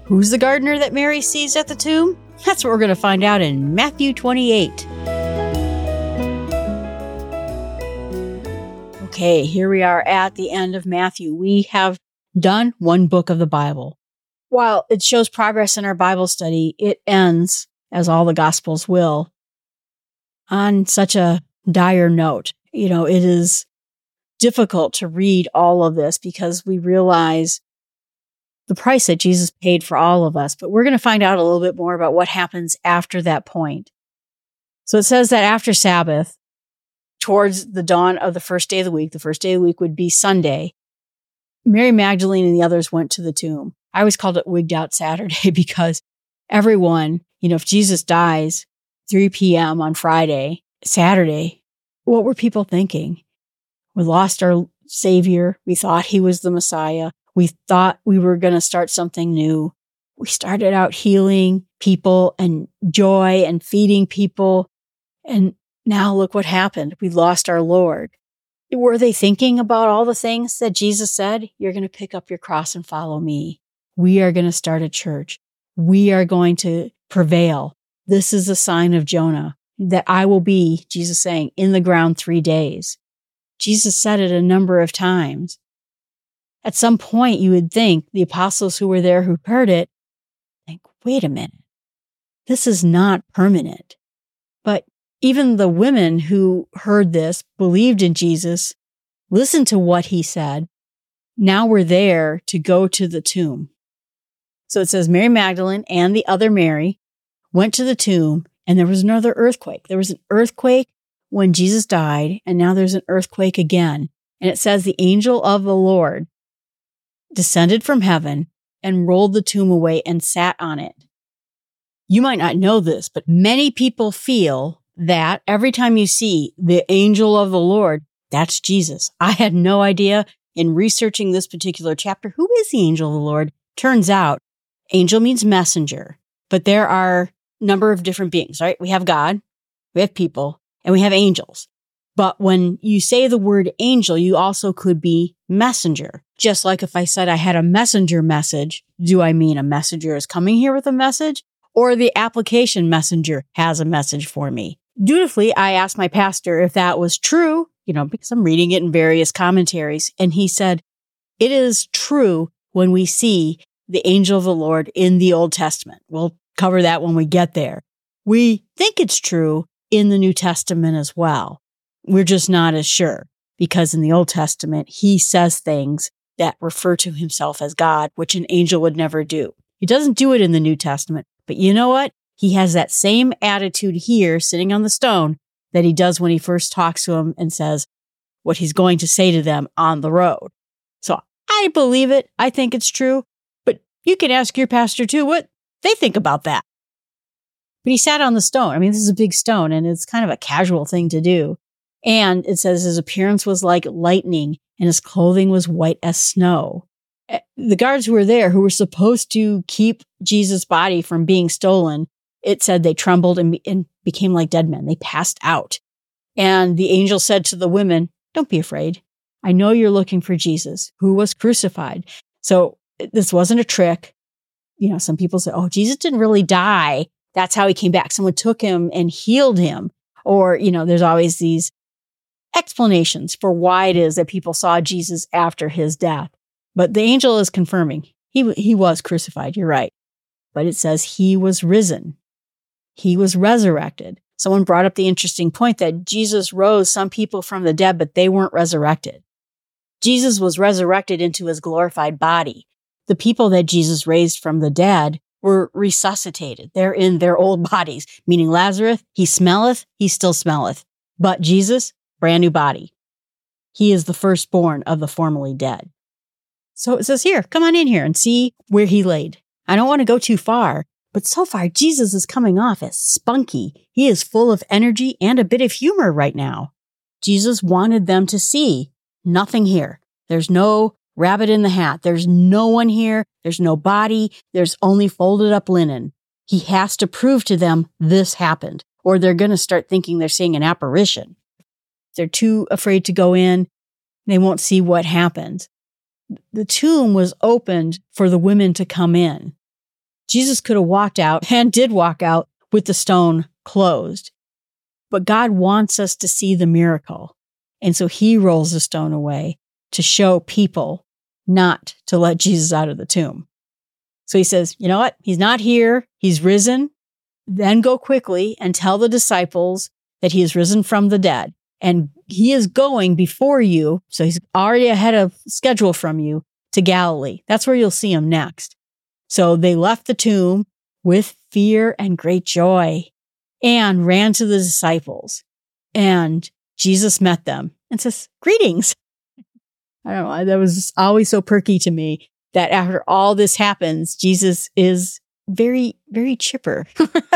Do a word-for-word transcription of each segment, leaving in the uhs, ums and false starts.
Who's the gardener that Mary sees at the tomb? That's what we're going to find out in Matthew twenty-eight. Okay, here we are at the end of Matthew. We have done one book of the Bible. While it shows progress in our Bible study, it ends, as all the Gospels will, on such a dire note. You know, it is difficult to read all of this because we realize the price that Jesus paid for all of us. But we're going to find out a little bit more about what happens after that point. So it says that after Sabbath, towards the dawn of the first day of the week, the first day of the week would be Sunday, Mary Magdalene and the others went to the tomb. I always called it Wigged Out Saturday because everyone, you know, if Jesus dies three p.m. on Friday, Saturday, what were people thinking? We lost our Savior. We thought he was the Messiah. We thought we were going to start something new. We started out healing people and joy and feeding people. And now look what happened. We lost our Lord. Were they thinking about all the things that Jesus said? You're going to pick up your cross and follow me. We are going to start a church. We are going to prevail. This is a sign of Jonah that I will be, Jesus saying, in the ground three days. Jesus said it a number of times. At some point, you would think the apostles who were there who heard it, think, wait a minute, this is not permanent. But even the women who heard this, believed in Jesus, listened to what he said, now we're there to go to the tomb. So it says Mary Magdalene and the other Mary went to the tomb, and there was another earthquake. There was an earthquake when Jesus died, and now there's an earthquake again. And it says the angel of the Lord descended from heaven and rolled the tomb away and sat on it. You might not know this, but many people feel that every time you see the angel of the Lord, that's Jesus. I had no idea in researching this particular chapter, who is the angel of the Lord? Turns out, angel means messenger, but there are a number of different beings, right? We have God, we have people, and we have angels. But when you say the word angel, you also could be messenger. Just like if I said I had a messenger message, do I mean a messenger is coming here with a message? Or the application messenger has a message for me? Dutifully, I asked my pastor if that was true, you know, because I'm reading it in various commentaries. And he said, it is true when we see the angel of the Lord in the Old Testament. We'll cover that when we get there. We think it's true in the New Testament as well. We're just not as sure because in the Old Testament, he says things that refer to himself as God, which an angel would never do. He doesn't do it in the New Testament, but you know what? He has that same attitude here sitting on the stone that he does when he first talks to him and says what he's going to say to them on the road. So I believe it. I think it's true, but you can ask your pastor too what they think about that. But he sat on the stone. I mean, this is a big stone and it's kind of a casual thing to do. And it says his appearance was like lightning and his clothing was white as snow. The guards who were there, who were supposed to keep Jesus' body from being stolen, it said they trembled and, be- and became like dead men. They passed out. And the angel said to the women, don't be afraid. I know you're looking for Jesus, who was crucified. So this wasn't a trick. You know, some people say, oh, Jesus didn't really die. That's how he came back. Someone took him and healed him. Or, you know, there's always these explanations for why it is that people saw Jesus after his death. But the angel is confirming he he was crucified. You're right. But it says he was risen. He was resurrected. Someone brought up the interesting point that Jesus rose some people from the dead, but they weren't resurrected. Jesus was resurrected into his glorified body. The people that Jesus raised from the dead were resuscitated. They're in their old bodies, meaning Lazarus, he smelleth, he still smelleth. But Jesus, brand new body. He is the firstborn of the formerly dead. So it says here, come on in here and see where he laid. I don't want to go too far, but so far Jesus is coming off as spunky. He is full of energy and a bit of humor right now. Jesus wanted them to see nothing here. There's no rabbit in the hat. There's no one here. There's no body. There's only folded up linen. He has to prove to them this happened, or they're going to start thinking they're seeing an apparition. They're too afraid to go in. They won't see what happens. The tomb was opened for the women to come in. Jesus could have walked out and did walk out with the stone closed. But God wants us to see the miracle. And so he rolls the stone away to show people not to let Jesus out of the tomb. So he says, you know what? He's not here. He's risen. Then go quickly and tell the disciples that he is risen from the dead. And he is going before you. So he's already ahead of schedule from you to Galilee. That's where you'll see him next. So they left the tomb with fear and great joy and ran to the disciples. And Jesus met them and says, greetings. I don't know. That was always so perky to me that after all this happens, Jesus is very, very chipper.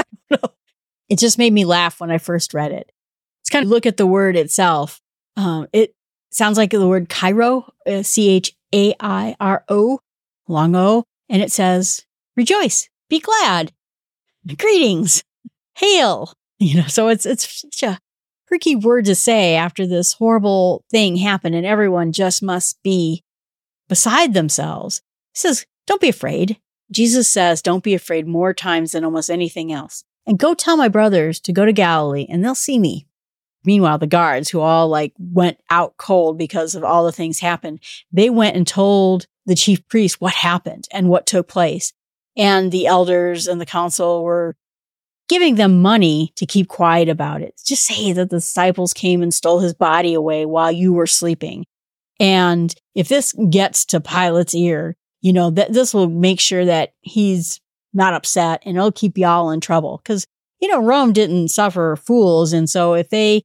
It just made me laugh when I first read it. Let's kind of look at the word itself. Um, it sounds like the word Chairo, uh, C H A I R O, long O, and it says, rejoice, be glad, greetings, hail. You know, so it's it's such a tricky word to say after this horrible thing happened and everyone just must be beside themselves. He says, don't be afraid. Jesus says, don't be afraid more times than almost anything else. And go tell my brothers to go to Galilee and they'll see me. Meanwhile, the guards who all like went out cold because of all the things happened, they went and told the chief priest what happened and what took place. And the elders and the council were giving them money to keep quiet about it. Just say that the disciples came and stole his body away while you were sleeping. And if this gets to Pilate's ear, you know, that this will make sure that he's not upset and it'll keep y'all in trouble. Because, you know, Rome didn't suffer fools. And so if they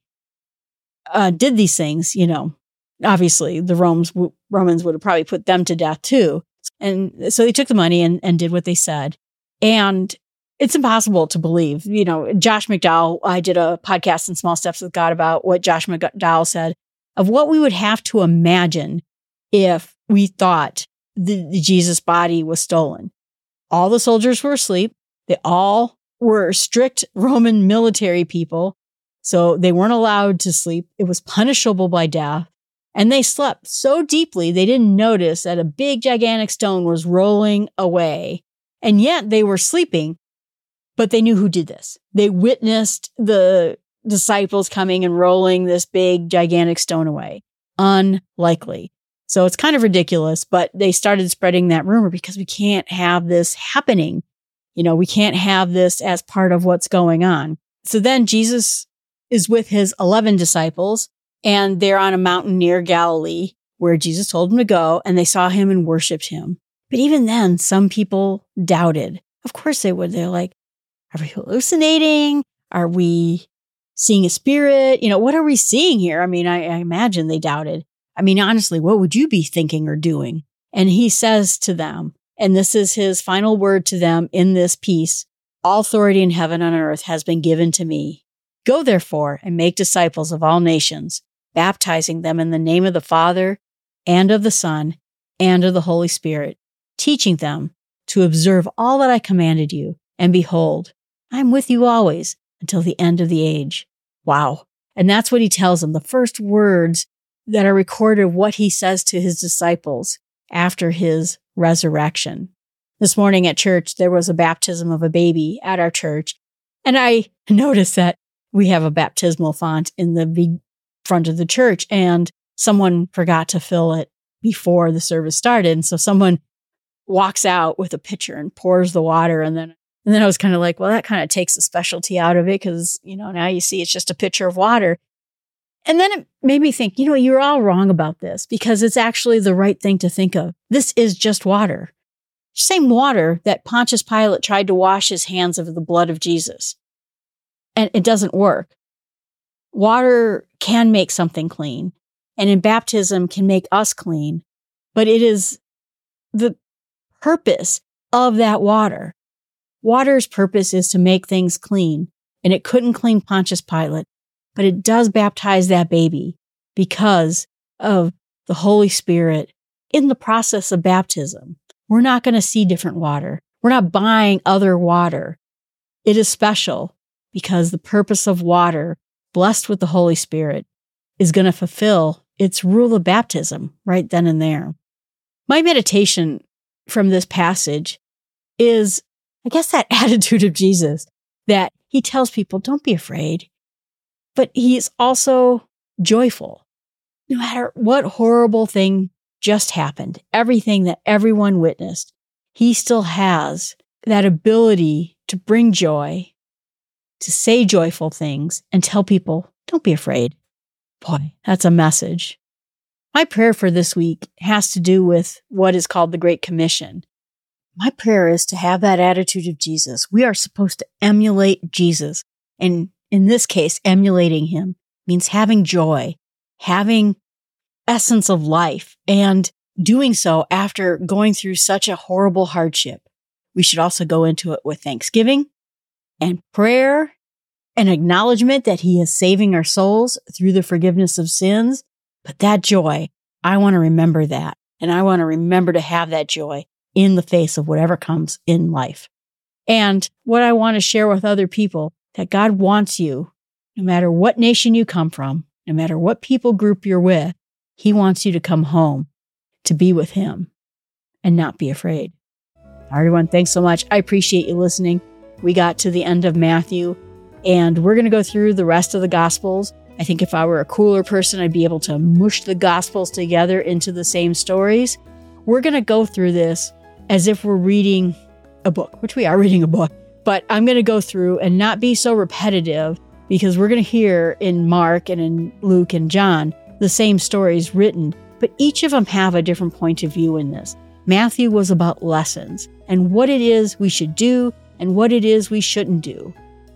uh, did these things, you know, obviously the Romans, Romans would have probably put them to death too. And so they took the money and, and did what they said. And it's impossible to believe. You know, Josh McDowell, I did a podcast in Small Steps with God about what Josh McDowell said of what we would have to imagine if we thought the, the Jesus body was stolen. All the soldiers were asleep. They all were strict Roman military people. So they weren't allowed to sleep. It was punishable by death. And they slept so deeply, they didn't notice that a big, gigantic stone was rolling away. And yet they were sleeping, but they knew who did this. They witnessed the disciples coming and rolling this big, gigantic stone away. Unlikely. So it's kind of ridiculous, but they started spreading that rumor because we can't have this happening. You know, we can't have this as part of what's going on. So then Jesus is with his eleven disciples and they're on a mountain near Galilee where Jesus told them to go and they saw him and worshiped him. But even then, some people doubted. Of course they would. They're like, are we hallucinating? Are we seeing a spirit? You know, what are we seeing here? I mean, I, I imagine they doubted. I mean, honestly, what would you be thinking or doing? And he says to them, and this is his final word to them in this piece, all authority in heaven and on earth has been given to me. Go therefore and make disciples of all nations, baptizing them in the name of the Father and of the Son and of the Holy Spirit, teaching them to observe all that I commanded you. And behold, I am with you always until the end of the age. Wow. And that's what he tells them. The first words that are recorded of what he says to his disciples after his resurrection. This morning at church, there was a baptism of a baby at our church. And I noticed that we have a baptismal font in the big front of the church and someone forgot to fill it before the service started. And so someone walks out with a pitcher and pours the water. And then, and then I was kind of like, well, that kind of takes the specialty out of it because, you know, now you see it's just a pitcher of water. And then it made me think, you know, you're all wrong about this because it's actually the right thing to think of. This is just water. Same water that Pontius Pilate tried to wash his hands of the blood of Jesus. And it doesn't work. Water can make something clean. And in baptism can make us clean. But it is the purpose of that water. Water's purpose is to make things clean. And it couldn't clean Pontius Pilate. But it does baptize that baby because of the Holy Spirit in the process of baptism. We're not going to see different water. We're not buying other water. It is special because the purpose of water, blessed with the Holy Spirit, is going to fulfill its rule of baptism right then and there. My meditation from this passage is I guess that attitude of Jesus that he tells people, don't be afraid, but he is also joyful. No matter what horrible thing just happened, everything that everyone witnessed, he still has that ability to bring joy, to say joyful things and tell people, don't be afraid. Boy, that's a message. My prayer for this week has to do with what is called the Great Commission. My prayer is to have that attitude of Jesus. We are supposed to emulate Jesus. And in this case, emulating him means having joy, having essence of life, and doing so after going through such a horrible hardship. We should also go into it with thanksgiving and prayer and acknowledgement that he is saving our souls through the forgiveness of sins. But that joy, I want to remember that. And I want to remember to have that joy in the face of whatever comes in life. And what I want to share with other people, that God wants you, no matter what nation you come from, no matter what people group you're with, he wants you to come home to be with him and not be afraid. Everyone, thanks so much. I appreciate you listening. We got to the end of Matthew, and we're going to go through the rest of the Gospels. I think if I were a cooler person, I'd be able to mush the Gospels together into the same stories. We're going to go through this as if we're reading a book, which we are reading a book, but I'm going to go through and not be so repetitive, because we're going to hear in Mark and in Luke and John the same stories written, but each of them have a different point of view in this. Matthew was about lessons and what it is we should do and what it is we shouldn't do.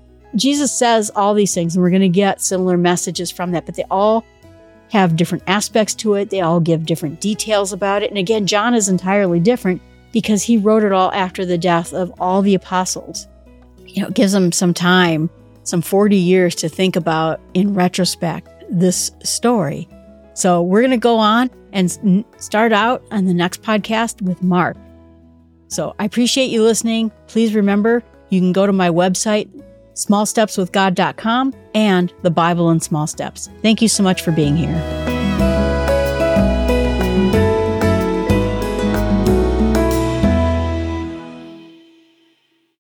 Jesus says all these things, and we're going to get similar messages from that, but they all have different aspects to it. They all give different details about it. And again, John is entirely different because he wrote it all after the death of all the apostles. You know, it gives them some time, some forty years to think about in retrospect this story. So we're going to go on and start out on the next podcast with Mark. So I appreciate you listening. Please remember, you can go to my website, small steps with god dot com, and the Bible in Small Steps. Thank you so much for being here.